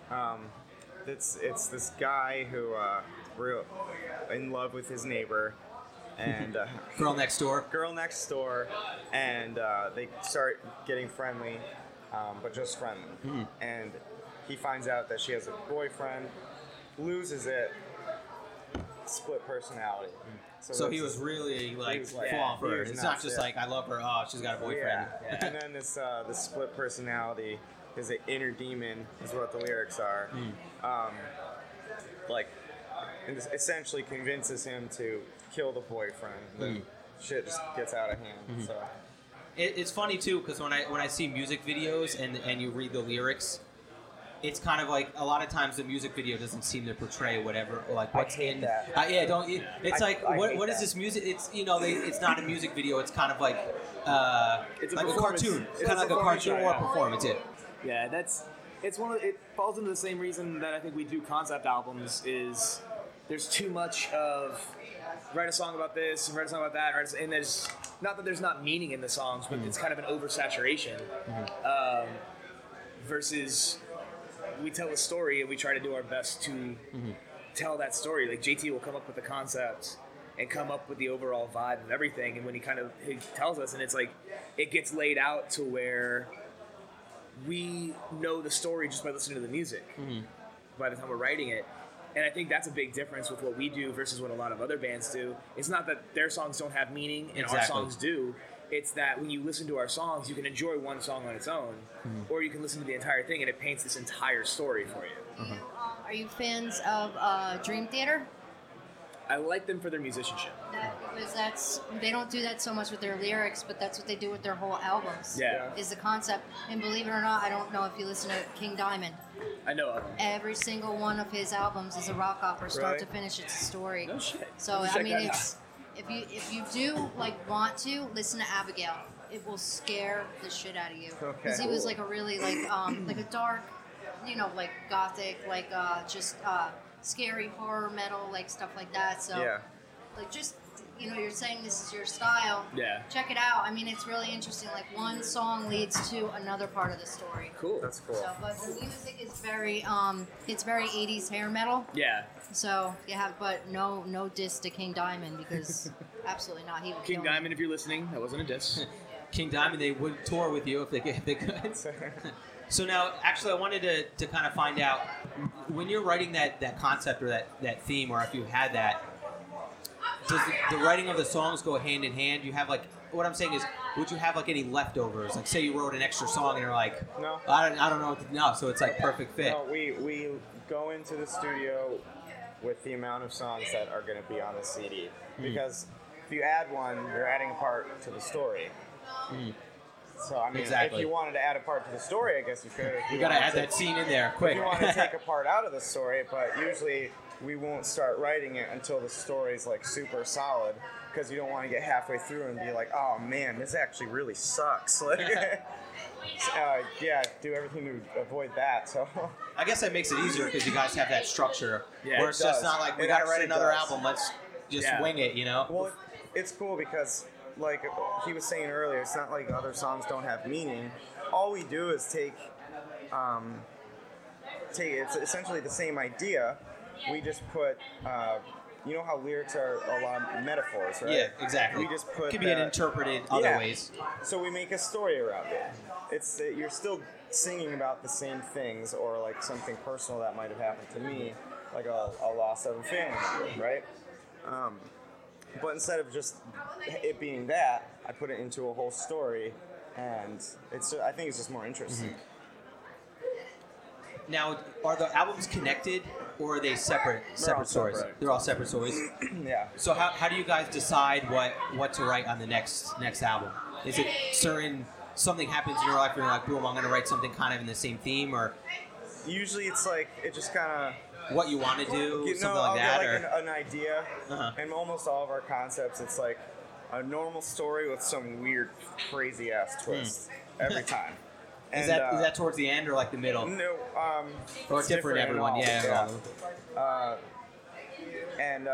Speaker 7: It's this guy who real in love with his neighbor, and
Speaker 4: Girl Next Door.
Speaker 7: girl next door, and they start getting friendly, but just friendly. And he finds out that she has a boyfriend, loses it, split personality.
Speaker 4: So he
Speaker 7: that's-
Speaker 4: was really like
Speaker 7: was like-
Speaker 4: falling for
Speaker 7: he
Speaker 4: her.
Speaker 7: was
Speaker 4: It's not
Speaker 7: nuts,
Speaker 4: just
Speaker 7: yeah.
Speaker 4: like I love her. Oh, she's got a boyfriend.
Speaker 7: Yeah. And then this split personality, his inner demon is what the lyrics are. And this essentially convinces him to kill the boyfriend. Then shit just gets out of hand. So
Speaker 4: It's funny too because when I see music videos and you read the lyrics, it's kind of like a lot of times the music video doesn't seem to portray whatever like what's
Speaker 7: hate
Speaker 4: in.
Speaker 7: that.
Speaker 4: Yeah, don't. It's
Speaker 7: I-
Speaker 4: like
Speaker 7: I
Speaker 4: what
Speaker 7: hate
Speaker 4: is
Speaker 7: that.
Speaker 4: this music? It's it's not a music video. It's kind of like
Speaker 5: It's a
Speaker 4: like a
Speaker 5: performance.
Speaker 4: cartoon. It's
Speaker 5: It's
Speaker 4: kind
Speaker 5: a
Speaker 4: of like a
Speaker 5: performance,
Speaker 4: cartoon
Speaker 5: yeah.
Speaker 4: or a performance. Yeah.
Speaker 5: Yeah, it falls into the same reason that I think we do concept albums is there's too much of write a song about this and write a song about that, and there's not that there's not meaning in the songs, but it's kind of an oversaturation. Versus we tell a story and we try to do our best to tell that story. Like JT will come up with the concept and come up with the overall vibe of everything, and when he tells us, and it's like it gets laid out to where we know the story just by listening to the music by the time we're writing it. And I think that's a big difference with what we do versus what a lot of other bands do. It's not that their songs don't have meaning and our songs do. It's that when you listen to our songs, you can enjoy one song on its own, or you can listen to the entire thing and it paints this entire story for you.
Speaker 6: Are you fans of Dream Theater?
Speaker 5: I like them for their musicianship.
Speaker 6: Because they don't do that so much with their lyrics, but that's what they do with their whole albums.
Speaker 5: Yeah.
Speaker 6: Is the concept. And believe it or not, I don't know if you listen to King Diamond.
Speaker 5: I know of them.
Speaker 6: Every single one of his albums is a rock opera, start to finish. It's a story.
Speaker 5: No shit.
Speaker 6: So
Speaker 5: Check
Speaker 6: I mean,
Speaker 5: that
Speaker 6: it's if you do want to listen to Abigail, it will scare the shit out of you. Because he was like a really like a dark, like gothic, like just scary horror metal, like stuff like that. So like just you're saying this is your style.
Speaker 5: Yeah.
Speaker 6: Check it out. I mean, it's really interesting. Like one song leads to another part of the story.
Speaker 5: Cool.
Speaker 7: That's cool.
Speaker 6: So, but the music is very it's very 80s hair metal.
Speaker 5: Yeah.
Speaker 6: So but no diss to King Diamond because absolutely not. He would
Speaker 5: King
Speaker 6: kill
Speaker 5: Diamond, if you're listening, that wasn't a diss.
Speaker 4: King Diamond, they would tour with you if they could. So now, actually, I wanted to kind of find out, when you're writing that concept or that theme, or if you had that, does the writing of the songs go hand in hand? You have what I'm saying is, would you have any leftovers? Like, say you wrote an extra song and you're like,
Speaker 7: No.
Speaker 4: I don't know what to, no, so it's perfect fit.
Speaker 7: No, we go into the studio with the amount of songs that are going to be on the CD. Because if you add one, you're adding a part to the story. So, I mean,
Speaker 4: Exactly.
Speaker 7: if you wanted to add a part to the story, I guess you could.
Speaker 4: You got to add that scene in there, quick.
Speaker 7: If you want to take a part out of the story, but usually we won't start writing it until the story's super solid, because you don't want to get halfway through and be like, oh man, this actually really sucks. Do everything to avoid that. So
Speaker 4: I guess that makes it easier because you guys have that structure where it's
Speaker 7: it
Speaker 4: just
Speaker 7: does.
Speaker 4: not like we
Speaker 7: It
Speaker 4: got to write
Speaker 7: actually
Speaker 4: another
Speaker 7: does.
Speaker 4: album, let's just wing it,
Speaker 7: Well, it's cool because, like he was saying earlier, it's not like other songs don't have meaning. All we do is take it's essentially the same idea. We just put, you know how lyrics are a lot of metaphors, right?
Speaker 4: Yeah, exactly.
Speaker 7: We just put
Speaker 4: could be interpreted other ways.
Speaker 7: So we make a story around it. It's you're still singing about the same things, or something personal that might have happened to me, like a loss of a family member, right? But instead of just it being that, I put it into a whole story, and I think it's just more interesting.
Speaker 4: Now, are the albums connected, or are they separate
Speaker 7: all
Speaker 4: stories?
Speaker 7: separate.
Speaker 4: They're all separate stories.
Speaker 7: Yeah.
Speaker 4: So how do you guys decide what to write on the next album? Is it something happens in your life and you're like, boom, I'm going to write something kind of in the same theme, or
Speaker 7: Usually it's it just kind of
Speaker 4: what you want to do, something
Speaker 7: I'll
Speaker 4: like that?
Speaker 7: get
Speaker 4: Or
Speaker 7: an idea, and almost all of our concepts, it's like a normal story with some weird, crazy ass twist every time.
Speaker 4: is
Speaker 7: And,
Speaker 4: that towards the end or like the middle?
Speaker 7: No,
Speaker 4: Or
Speaker 7: it's
Speaker 4: different
Speaker 7: in
Speaker 4: everyone?
Speaker 7: all,
Speaker 4: Yeah.
Speaker 7: And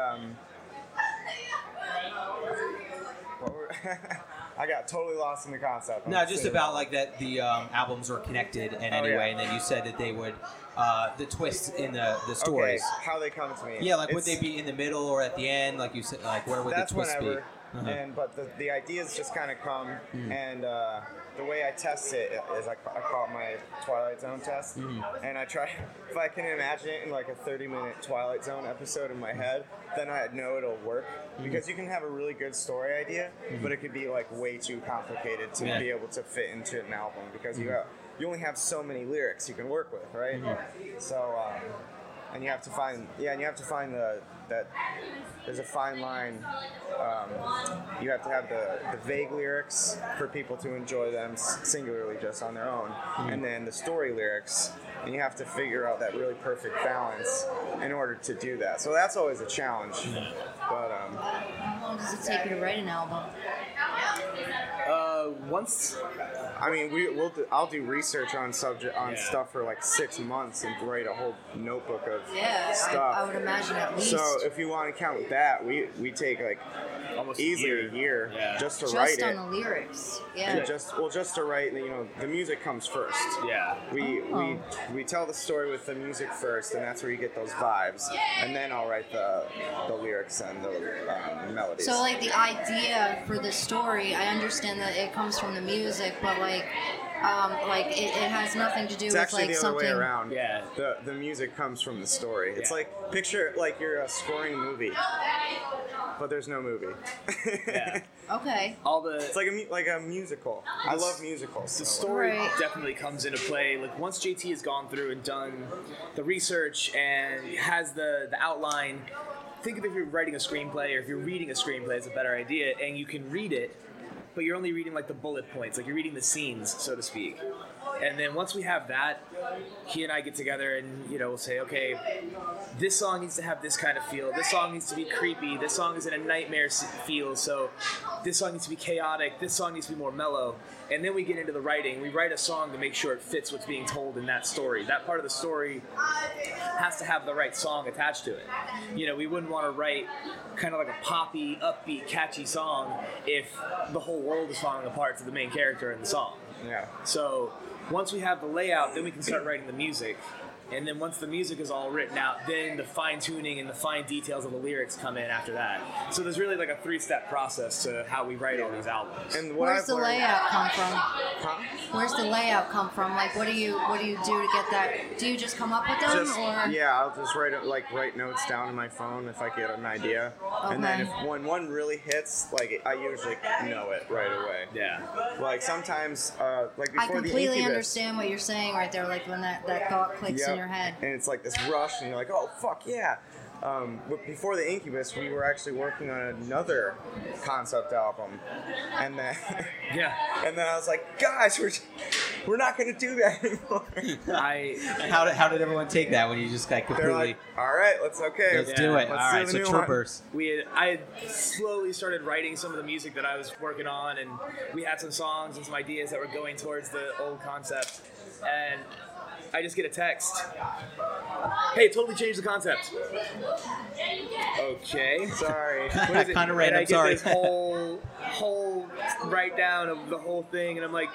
Speaker 7: I got totally lost in the concept.
Speaker 4: No, just about that the albums were connected in any way, and then you said that they would the twists in the stories.
Speaker 7: Okay, how they come to me.
Speaker 4: Yeah, would they be in the middle or at the end? Like you said, where would the
Speaker 7: That's
Speaker 4: twist
Speaker 7: whenever.
Speaker 4: be?
Speaker 7: But the ideas just kind of come, and the way I test it is I call it my Twilight Zone test, and I try, if I can imagine it in a 30-minute Twilight Zone episode in my head, then I know it'll work, because you can have a really good story idea, but it could be way too complicated to be able to fit into an album, because you only have so many lyrics you can work with, right? So, and you have to find that there's a fine line. You have to have the vague lyrics for people to enjoy them singularly just on their own, and then the story lyrics, and you have to figure out that really perfect balance in order to do that. So that's always a challenge. But
Speaker 6: How long does it take you to write an album?
Speaker 5: Once
Speaker 7: I mean, I'll do research on stuff for like 6 months and write a whole notebook of stuff.
Speaker 6: I would imagine at least.
Speaker 7: So if you want to count that, we take like
Speaker 5: Almost
Speaker 7: easily a year just to
Speaker 6: just
Speaker 7: write
Speaker 6: on
Speaker 7: it.
Speaker 6: the lyrics. Yeah.
Speaker 7: And just to write, the music comes first.
Speaker 5: Yeah.
Speaker 7: We tell the story with the music first, and that's where you get those vibes. And then I'll write the lyrics and the melodies.
Speaker 6: So like the idea for the story, I understand that it comes from the music, but like it has nothing to do
Speaker 7: it's
Speaker 6: with
Speaker 7: actually
Speaker 6: like
Speaker 7: the other
Speaker 6: something.
Speaker 7: way around.
Speaker 5: Yeah.
Speaker 7: The music comes from the story. It's
Speaker 5: Yeah.
Speaker 7: like picture like you're scoring a movie, but there's no movie.
Speaker 5: Yeah.
Speaker 6: Okay.
Speaker 5: All the
Speaker 7: It's like a musical. I love musicals.
Speaker 5: the
Speaker 7: so-
Speaker 5: story
Speaker 6: Right.
Speaker 5: definitely comes into play. Like once JT has gone through and done the research and has the outline, think of if you're writing a screenplay or if you're reading a screenplay, it's a better idea, and you can read it, but you're only reading like the bullet points, like you're reading the scenes, so to speak. And then once we have that, he and I get together and we'll say, okay, this song needs to have this kind of feel. This song needs to be creepy. This song is in a nightmare feel, so this song needs to be chaotic. This song needs to be more mellow. And then we get into the writing. We write a song to make sure it fits what's being told in that story. That part of the story has to have the right song attached to it. We wouldn't want to write kind of like a poppy, upbeat, catchy song if the whole world is falling apart to the main character in the song.
Speaker 7: Yeah.
Speaker 5: So once we have the layout, then we can start writing the music. And then once the music is all written out, then the fine-tuning and the fine details of the lyrics come in after that. So there's really like a 3-step process to how we write all these albums.
Speaker 7: And what
Speaker 6: Where's
Speaker 7: I've
Speaker 6: the
Speaker 7: learned-
Speaker 6: layout come from?
Speaker 7: Huh?
Speaker 6: Where's the layout come from? Like, what do you do to get that? Do you just come up with them, or?
Speaker 7: I'll just write notes down on my phone if I get an idea, and then
Speaker 6: Okay.
Speaker 7: if one really hits, like I usually know it right away.
Speaker 5: Yeah.
Speaker 7: Like sometimes, like
Speaker 6: I
Speaker 7: before the
Speaker 6: completely
Speaker 7: Incubus.
Speaker 6: understand what you're saying right there. Like when that thought clicks in
Speaker 7: Yep.
Speaker 6: your head.
Speaker 7: And it's like this rush, and you're like, oh fuck yeah. But before the Incubus, we were actually working on another concept album, and then
Speaker 5: Yeah.
Speaker 7: and then I was like, guys, we're not gonna do that anymore.
Speaker 4: And how did everyone take that when you just got
Speaker 7: They're
Speaker 4: completely?
Speaker 7: like, all right, let's
Speaker 4: Let's do it.
Speaker 7: Let's
Speaker 4: All
Speaker 7: do
Speaker 4: right,
Speaker 7: the
Speaker 4: so
Speaker 7: new one."
Speaker 4: Troopers.
Speaker 5: I had slowly started writing some of the music that I was working on, and we had some songs and some ideas that were going towards the old concept. And I just get a text. Hey, totally changed the concept. Okay.
Speaker 7: Sorry.
Speaker 5: What is it?
Speaker 4: Kinda
Speaker 5: And
Speaker 4: random,
Speaker 5: I get
Speaker 4: sorry.
Speaker 5: this whole write down of the whole thing, and I'm like,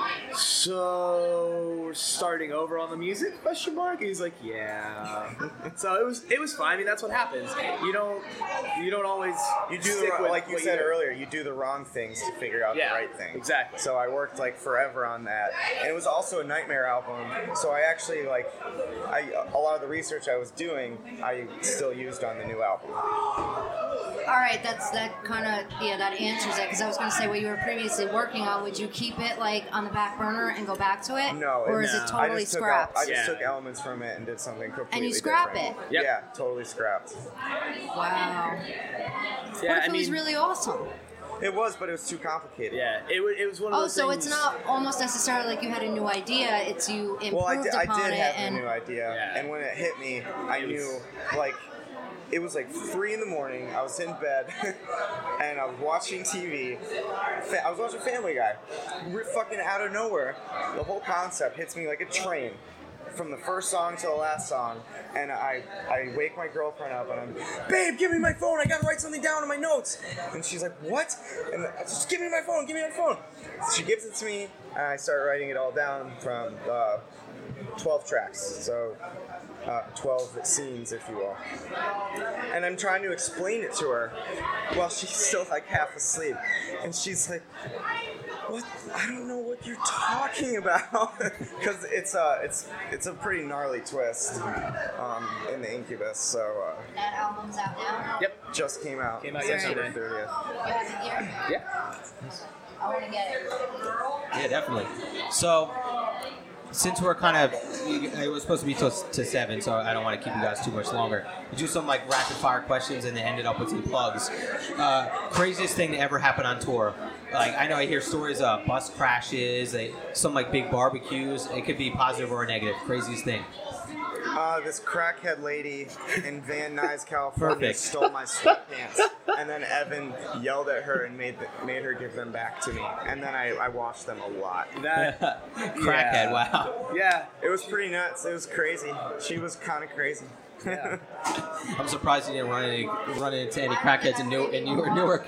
Speaker 5: so we're starting over on the music? Question mark. And he's like, yeah. So it was fine. I mean, that's what happens. You don't always
Speaker 7: You do
Speaker 5: stick with
Speaker 7: like you
Speaker 5: what
Speaker 7: said
Speaker 5: do.
Speaker 7: earlier. You do the wrong things to figure out
Speaker 5: Yeah,
Speaker 7: the right thing.
Speaker 5: exactly.
Speaker 7: So I worked like forever on that, and it was also a Nightmare album. So I actually a lot of the research I was doing, I still used on the new album.
Speaker 6: All right, that answers it. Because I was going to say what you were previously working on. Would you keep it like on the back burner and go back to it?
Speaker 7: No,
Speaker 6: Or is it totally scrapped?
Speaker 7: I just
Speaker 5: Yeah.
Speaker 7: took elements from it and did something completely
Speaker 6: And you scrap
Speaker 7: different.
Speaker 6: it?
Speaker 5: Yep.
Speaker 7: Yeah, totally scrapped.
Speaker 6: Wow.
Speaker 5: Yeah,
Speaker 6: What if it was really awesome?
Speaker 7: It was, but it was too complicated.
Speaker 5: Yeah, it was one of
Speaker 6: Oh,
Speaker 5: those
Speaker 6: so
Speaker 5: things.
Speaker 6: it's not almost necessarily like you had a new idea. It's you improved
Speaker 7: Well, I
Speaker 6: upon
Speaker 7: did
Speaker 6: it,
Speaker 7: have
Speaker 6: and
Speaker 7: a new idea,
Speaker 5: Yeah.
Speaker 7: and when it hit me, I knew, like, it was like 3 a.m. I was in bed, and I was watching TV. I was watching Family Guy. Fucking out of nowhere, the whole concept hits me like a train. From the first song to the last song, and I wake my girlfriend up and I'm, babe, give me my phone, I gotta write something down in my notes. And she's like, what? And I just, give me my phone. So she gives it to me, and I start writing it all down from 12 tracks, so 12 scenes, if you will. And I'm trying to explain it to her while she's still like half asleep, and she's like, what? I don't know what you're talking about, because it's a pretty gnarly twist in the Incubus. So
Speaker 6: that album's out now.
Speaker 5: Yep.
Speaker 7: just came out.
Speaker 5: Came out
Speaker 7: September
Speaker 5: yesterday.
Speaker 7: 30th.
Speaker 6: You have it here.
Speaker 5: Yeah.
Speaker 6: I want to get it.
Speaker 4: Yeah, definitely. So, since we're kind of, it was supposed to be to 7, so I don't want to keep you guys too much longer. We do some like rapid fire questions and then ended up with some plugs. Craziest thing to ever happen on tour? Like, I know I hear stories of bus crashes, some like big barbecues. It could be positive or negative. Craziest thing.
Speaker 7: This crackhead lady in Van Nuys, California,
Speaker 4: Perfect.
Speaker 7: stole my sweatpants, and then Evan yelled at her and made her give them back to me. And then I washed them a lot.
Speaker 5: That
Speaker 4: Crackhead,
Speaker 5: yeah.
Speaker 4: wow.
Speaker 5: Yeah.
Speaker 7: It was pretty nuts. It was crazy. She was kind of crazy.
Speaker 5: Yeah.
Speaker 4: I'm surprised you didn't run into any crackheads in Newark.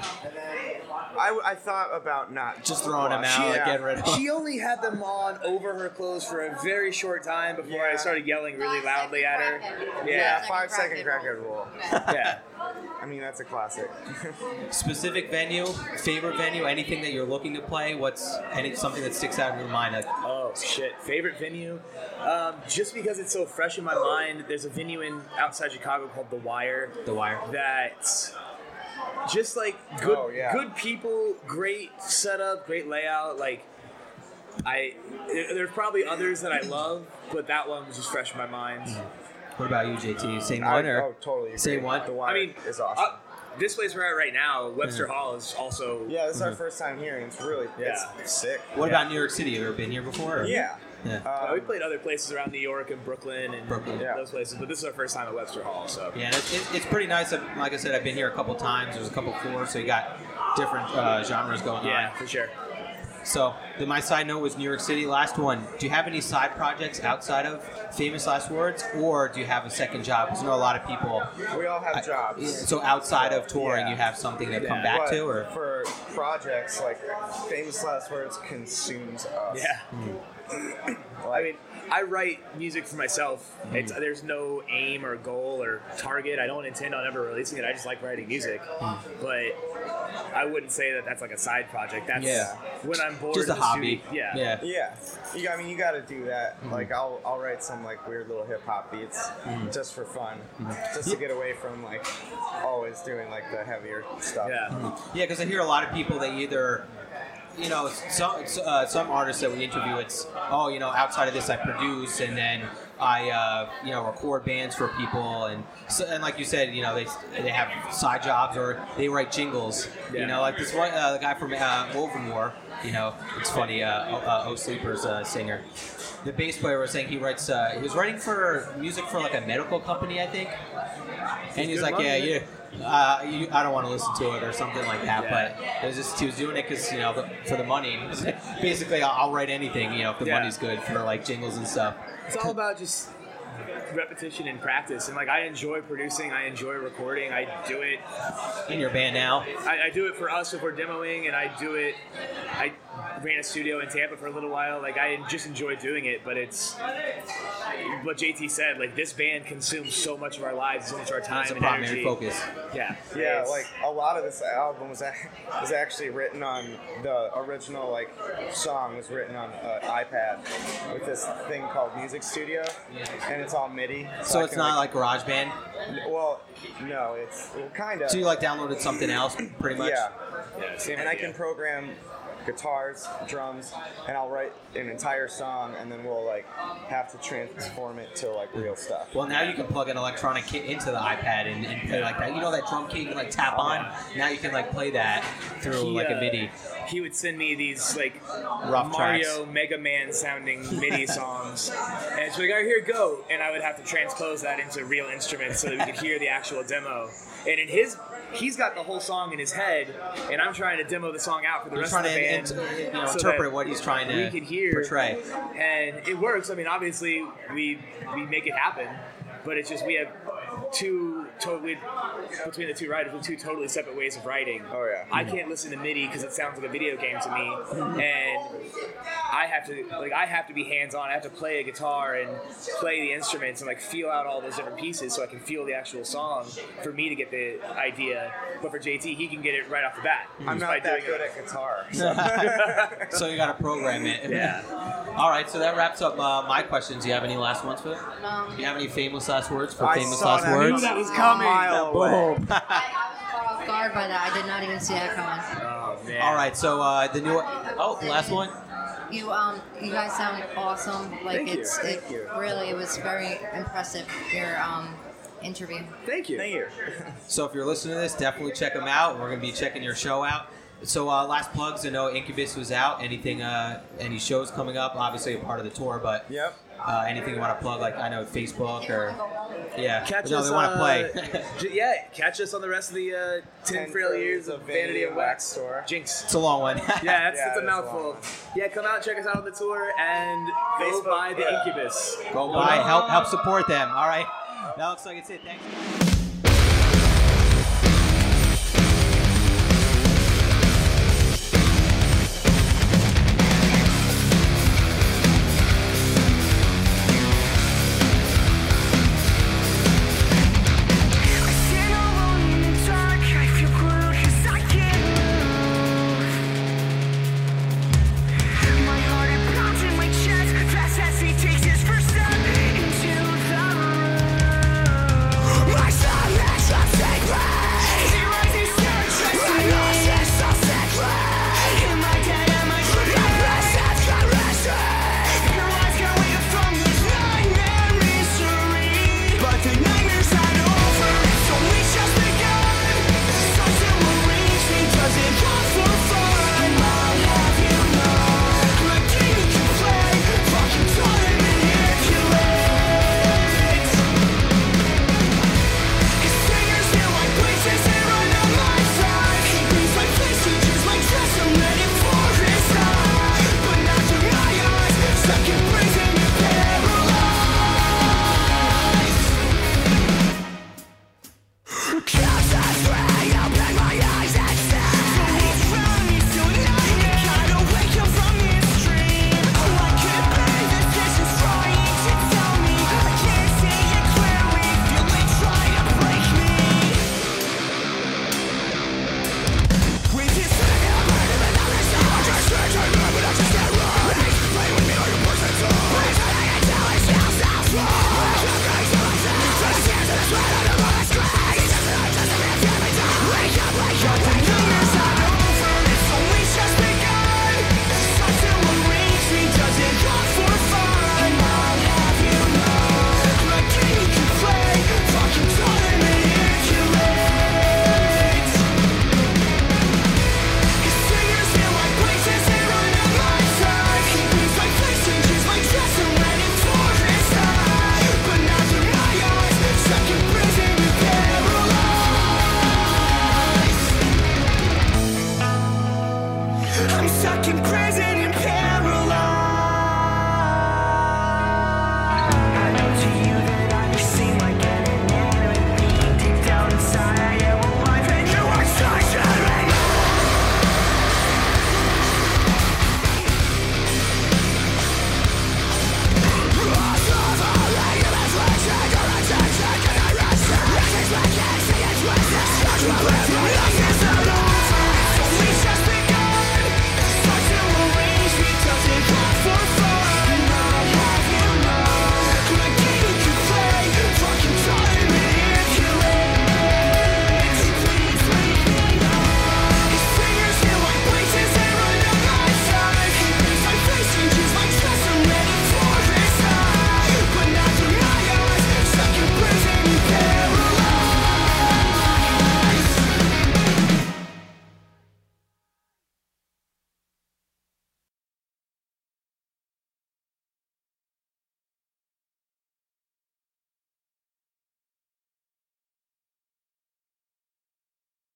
Speaker 7: I thought about not
Speaker 4: Just throwing them out, like getting rid of them.
Speaker 5: She only had them on over her clothes for a very short time before I
Speaker 7: Yeah.
Speaker 5: started yelling really loudly at her.
Speaker 7: Yeah,
Speaker 5: Yeah.
Speaker 7: 5 second crackhead rule.
Speaker 5: Yeah.
Speaker 7: I mean, that's a classic.
Speaker 4: Specific venue, favorite venue, anything that you're looking to play? Something that sticks out in your mind? Like,
Speaker 5: Oh shit! Favorite venue? Just because it's so fresh in my mind, there's a venue outside Chicago called The Wire.
Speaker 4: The Wire.
Speaker 5: That's just like good,
Speaker 7: Oh, yeah.
Speaker 5: good people, great setup, great layout. Like there's probably others that I love, but that one was just fresh in my mind.
Speaker 4: What about you, JT? Same one or?
Speaker 7: totally agree.
Speaker 4: Same one?
Speaker 7: The Wire
Speaker 5: I mean,
Speaker 7: is awesome.
Speaker 5: This place we're at right now, Webster Hall, is also
Speaker 7: Yeah, this is our first time here, and it's really it's sick.
Speaker 4: What about New York City? You ever been here before? or-
Speaker 7: Yeah.
Speaker 4: Yeah.
Speaker 5: we played other places around New York and Brooklyn and
Speaker 4: Brooklyn.
Speaker 7: Yeah.
Speaker 5: those places, but this is our first time at Webster Hall. So
Speaker 4: Yeah, it's pretty nice. Like I said, I've been here a couple times. There's a couple floors, so you got different genres going
Speaker 5: yeah,
Speaker 4: on.
Speaker 5: for sure.
Speaker 4: So my side note was New York City. Last one. Do you have any side projects outside of Famous Last Words, or do you have a second job? Because I know a lot of people.
Speaker 7: We all have jobs.
Speaker 4: So outside of touring,
Speaker 7: Yeah.
Speaker 4: you have something to come
Speaker 5: Yeah.
Speaker 4: back
Speaker 7: But
Speaker 4: to, or
Speaker 7: for projects, like Famous Last Words consumes us.
Speaker 5: Yeah. I mean, I write music for myself.
Speaker 4: Mm-hmm.
Speaker 5: There's no aim or goal or target. I don't intend on ever releasing it. I just like writing music. But I wouldn't say that that's like a side project. That's
Speaker 4: Yeah.
Speaker 5: when I'm bored.
Speaker 4: just a
Speaker 5: in the
Speaker 4: hobby.
Speaker 5: studio.
Speaker 4: Yeah.
Speaker 7: Yeah, I mean, you got to do that. Like, I'll write some like weird little hip hop beats just for fun, just to get away from like always doing like the heavier stuff.
Speaker 5: Yeah.
Speaker 4: Yeah, because I hear a lot of people, they either, some artists that we interview, it's, outside of this I produce, and then I, record bands for people, and like you said, they have side jobs or they write jingles.
Speaker 5: Yeah.
Speaker 4: Like this one, the guy from Woven War. It's funny. O Sleeper's singer. The bass player was saying he writes. He was writing for music for like a medical company, I think. And he's like,
Speaker 5: money,
Speaker 4: I don't want to listen to it or something like that.
Speaker 5: Yeah.
Speaker 4: But it was he was doing it because for the money. Basically, I'll write anything if the
Speaker 5: Yeah.
Speaker 4: money's good for like jingles and stuff.
Speaker 5: It's all about just repetition and practice. And like, I enjoy producing. I enjoy recording. I do it.
Speaker 4: In your band now.
Speaker 5: I do it for us if we're demoing, and I ran a studio in Tampa for a little while. Like, I just enjoy doing it, but it's what JT said. Like, this band consumes so much of our lives, so much of our time
Speaker 4: That's a
Speaker 5: and
Speaker 4: primary
Speaker 5: energy.
Speaker 4: focus.
Speaker 5: Yeah,
Speaker 7: Yeah,
Speaker 5: It's-
Speaker 7: like a lot of this album was actually written on the original song was written on an iPad with this thing called Music Studio, and it's all MIDI.
Speaker 4: So
Speaker 7: I
Speaker 4: it's
Speaker 7: can,
Speaker 4: not like GarageBand.
Speaker 7: well, no, it's kind of.
Speaker 4: So you downloaded something else, pretty much.
Speaker 7: Yeah,
Speaker 5: same
Speaker 7: and I
Speaker 5: idea.
Speaker 7: can program guitars, drums, and I'll write an entire song, and then we'll have to transform it to real stuff.
Speaker 4: Well, now you can plug an electronic kit into the iPad and play like that. That drum kit you can tap on. Now you can play that through a MIDI.
Speaker 5: He would send me these
Speaker 4: Rough
Speaker 5: Mario
Speaker 4: tracks.
Speaker 5: Mega Man sounding MIDI songs, and it's like, all right, here, go, and I would have to transpose that into real instruments so that we could hear the actual demo. And he's got the whole song in his head, and I'm trying to demo the song out for the
Speaker 4: You're
Speaker 5: rest of the
Speaker 4: trying
Speaker 5: band.
Speaker 4: to
Speaker 5: so
Speaker 4: interpret
Speaker 5: that
Speaker 4: what he's trying to
Speaker 5: we can hear,
Speaker 4: portray.
Speaker 5: and it works. I mean, obviously we make it happen, but it's just we have between the two writers, with two totally separate ways of writing.
Speaker 7: Oh, yeah.
Speaker 5: I can't listen to MIDI because it sounds like a video game to me, and I have to be hands on. I have to play a guitar and play the instruments and feel out all those different pieces so I can feel the actual song for me to get the idea. But for JT, he can get it right off the bat.
Speaker 7: I'm
Speaker 5: just by
Speaker 7: not that
Speaker 5: doing
Speaker 7: good
Speaker 5: it.
Speaker 7: at guitar.
Speaker 4: So you got to program it.
Speaker 5: Yeah.
Speaker 4: All right, so that wraps up my questions. Do you have any last ones for it? Do you have any famous last words for
Speaker 7: I
Speaker 4: famous
Speaker 7: saw
Speaker 4: last
Speaker 7: that.
Speaker 4: words?
Speaker 5: That was
Speaker 7: A
Speaker 5: coming.
Speaker 7: mile away.
Speaker 6: I caught off guard by that. I did not even see that coming.
Speaker 5: Oh man.
Speaker 4: All right, so the new last one.
Speaker 6: You guys sound awesome.
Speaker 5: Thank you.
Speaker 6: It was very impressive, your interview.
Speaker 5: Thank you.
Speaker 7: Thank you.
Speaker 4: So if you're listening to this, definitely check them out. We're going to be checking your show out. So last plugs. I know Incubus was out. Anything? Any shows coming up? Obviously a part of the tour, but
Speaker 7: Yep.
Speaker 4: anything you want to plug? Like I know Facebook or
Speaker 5: Catch
Speaker 4: no,
Speaker 5: us.
Speaker 4: they want to play.
Speaker 5: Catch us on the rest of the 10 Frail Years of Vanity and Wax
Speaker 7: Tour.
Speaker 5: Jinx.
Speaker 4: It's a long one.
Speaker 5: Yeah,
Speaker 7: Yeah,
Speaker 5: it's a
Speaker 7: it's a
Speaker 5: mouthful.
Speaker 7: long one.
Speaker 5: Yeah, come out, check us out on the tour, and go
Speaker 7: Facebook,
Speaker 5: buy the
Speaker 7: yeah.
Speaker 5: Incubus.
Speaker 4: Go by, help support them. All right. That looks like it's it. Thanks.